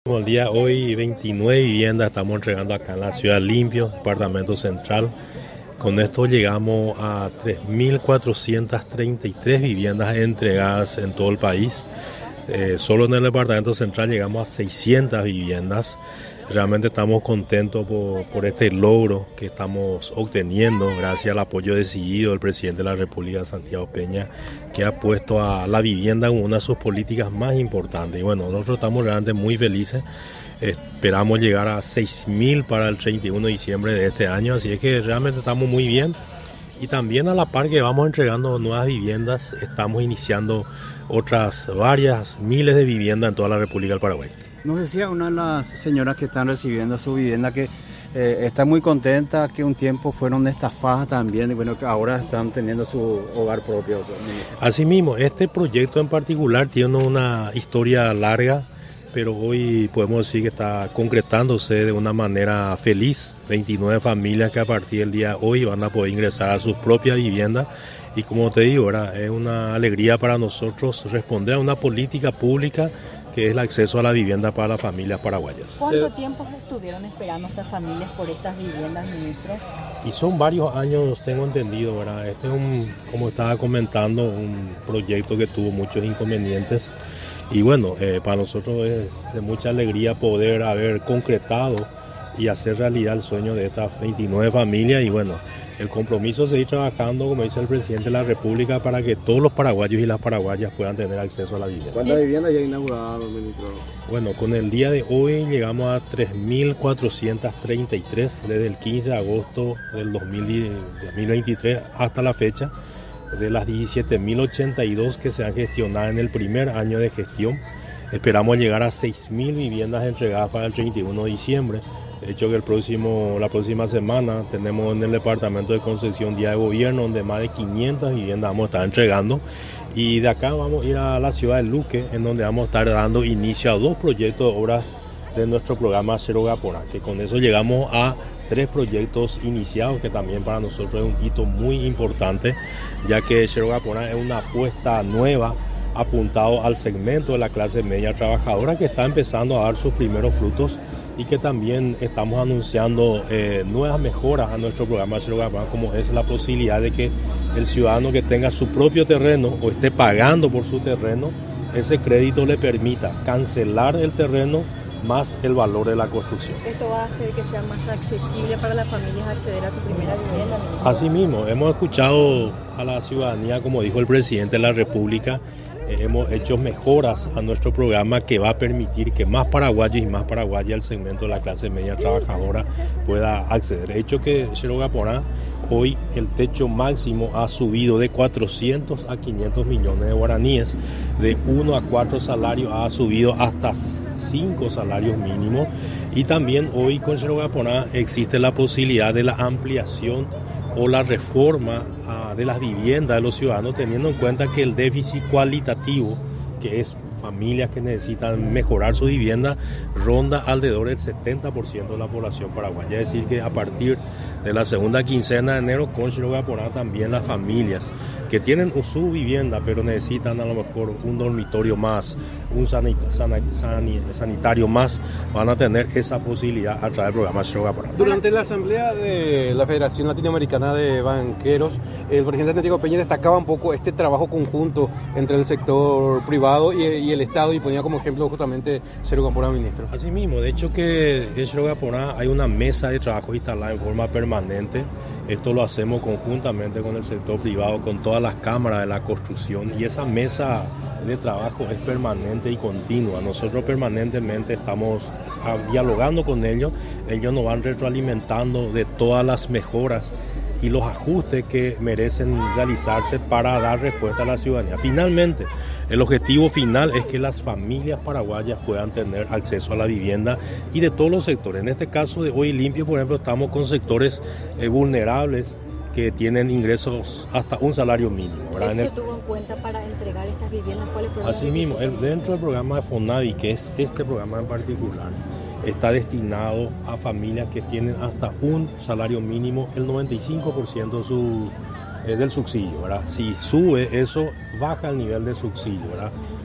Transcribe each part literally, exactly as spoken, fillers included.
El día hoy veintinueve viviendas estamos entregando acá en la ciudad Limpio, departamento central. Con esto llegamos a tres mil cuatrocientas treinta y tres viviendas entregadas en todo el país. Eh, solo en el departamento central llegamos a seiscientas viviendas. Realmente estamos contentos por, por este logro que estamos obteniendo gracias al apoyo decidido del presidente de la República, Santiago Peña, que ha puesto a la vivienda como una de sus políticas más importantes. Y bueno, nosotros estamos realmente muy felices. Esperamos llegar a seis mil para el treinta y uno de diciembre de este año, así es que realmente estamos muy bien. Y también a la par que vamos entregando nuevas viviendas, estamos iniciando otras varias miles de viviendas en toda la República del Paraguay. Nos decía una de las señoras que están recibiendo su vivienda que eh, está muy contenta, que un tiempo fueron estafadas también y bueno, que ahora están teniendo su hogar propio. Asimismo, este proyecto en particular tiene una historia larga, pero hoy podemos decir que está concretándose de una manera feliz. veintinueve familias que a partir del día de hoy van a poder ingresar a sus propias viviendas. Y como te digo, ¿verdad? Es una alegría para nosotros responder a una política pública que es el acceso a la vivienda para las familias paraguayas. ¿Cuánto tiempo estuvieron esperando estas familias por estas viviendas, ministro? Y son varios años, tengo entendido, ¿verdad? Este es un, como estaba comentando, un proyecto que tuvo muchos inconvenientes. Y bueno, eh, para nosotros es de mucha alegría poder haber concretado y hacer realidad el sueño de estas veintinueve familias. Y bueno, el compromiso es seguir trabajando, como dice el presidente de la República, para que todos los paraguayos y las paraguayas puedan tener acceso a la vivienda. ¿Cuántas viviendas ya inauguradas, ministro? Bueno, con el día de hoy llegamos a tres mil cuatrocientas treinta y tres desde el quince de agosto del dos mil veintitrés hasta la fecha. De las diecisiete mil ochenta y dos que se han gestionado en el primer año de gestión, esperamos llegar a seis mil viviendas entregadas para el treinta y uno de diciembre. De hecho, que el próximo, la próxima semana tenemos en el departamento de Concepción día de gobierno, donde más de quinientas viviendas vamos a estar entregando. Y de acá vamos a ir a la ciudad de Luque, en donde vamos a estar dando inicio a dos proyectos de obras de nuestro programa Cero Gaporá, que con eso llegamos a tres proyectos iniciados, que también para nosotros es un hito muy importante, ya que Cero Gaporá es una apuesta nueva apuntado al segmento de la clase media trabajadora que está empezando a dar sus primeros frutos y que también estamos anunciando eh, nuevas mejoras a nuestro programa Cero Gaporá, como es la posibilidad de que el ciudadano que tenga su propio terreno o esté pagando por su terreno, ese crédito le permita cancelar el terreno más el valor de la construcción. ¿Esto va a hacer que sea más accesible para las familias acceder a su primera vivienda, ministro? Asimismo, hemos escuchado a la ciudadanía, como dijo el presidente de la República, eh, hemos hecho mejoras a nuestro programa que va a permitir que más paraguayos y más paraguayas del segmento de la clase media trabajadora pueda acceder. De hecho que Cero Gaporá, hoy el techo máximo ha subido de cuatrocientos a quinientos millones de guaraníes, de uno a cuatro salarios ha subido hasta cinco salarios mínimos, y también hoy con Cero Gaporá existe la posibilidad de la ampliación o la reforma uh, de las viviendas de los ciudadanos, teniendo en cuenta que el déficit cualitativo, que es familias que necesitan mejorar su vivienda, ronda alrededor del setenta por ciento de la población paraguaya. Es decir, que a partir de la segunda quincena de enero, con Cero Gaporá también las familias que tienen su vivienda, pero necesitan a lo mejor un dormitorio más, un sanit- sanit- sanit- sanitario más, van a tener esa posibilidad a través del programa Cero Gaporá. Durante la asamblea de la Federación Latinoamericana de Banqueros, el presidente Santiago Peña destacaba un poco este trabajo conjunto entre el sector privado y, y el Estado, y ponía como ejemplo justamente Cero Gaporá, ministro. Así mismo, de hecho que en Cero Gaporá hay una mesa de trabajo instalada en forma permanente. Esto lo hacemos conjuntamente con el sector privado, con todas las cámaras de la construcción, y esa mesa de trabajo es permanente y continua. Nosotros permanentemente estamos dialogando con ellos, ellos nos van retroalimentando de todas las mejoras y los ajustes que merecen realizarse para dar respuesta a la ciudadanía. Finalmente, el objetivo final es que las familias paraguayas puedan tener acceso a la vivienda, y de todos los sectores. En este caso de Hoy Limpio, por ejemplo, estamos con sectores eh, vulnerables que tienen ingresos hasta un salario mínimo, ¿verdad? ¿Eso se tuvo en cuenta para entregar estas viviendas? ¿Cuáles fueron? Asimismo, el, dentro del programa de FONAVI, que es este programa en particular, está destinado a familias que tienen hasta un salario mínimo, el noventa y cinco por ciento de su, eh, del subsidio, ¿verdad? Si sube eso, baja el nivel de subsidio, ¿verdad?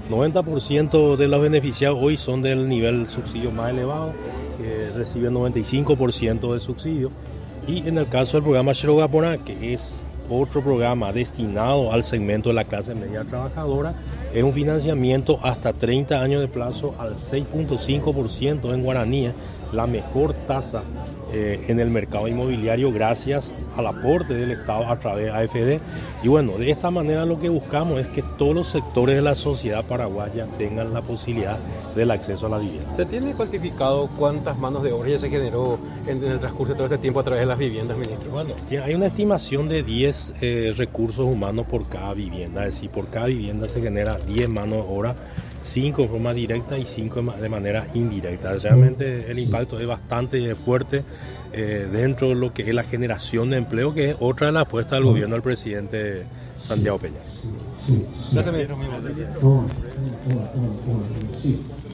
noventa por ciento de los beneficiados hoy son del nivel subsidio más elevado, que reciben noventa y cinco por ciento de subsidio. Y en el caso del programa Xerogapona, que es otro programa destinado al segmento de la clase media trabajadora, es un financiamiento hasta treinta años de plazo al seis punto cinco por ciento en guaraníes, la mejor tasa eh, en el mercado inmobiliario gracias al aporte del Estado a través de A F D. Y bueno, de esta manera lo que buscamos es que todos los sectores de la sociedad paraguaya tengan la posibilidad del acceso a la vivienda. ¿Se tiene cuantificado cuántas manos de obra ya se generó en, en el transcurso de todo este tiempo a través de las viviendas, ministro? Bueno, hay una estimación de diez eh, recursos humanos por cada vivienda, es decir, por cada vivienda se genera diez manos de obra, cinco de forma directa y cinco de manera indirecta. Realmente el impacto es bastante fuerte eh, dentro de lo que es la generación de empleo, que es otra de las apuestas del gobierno del presidente Santiago Peña. Gracias, ministro.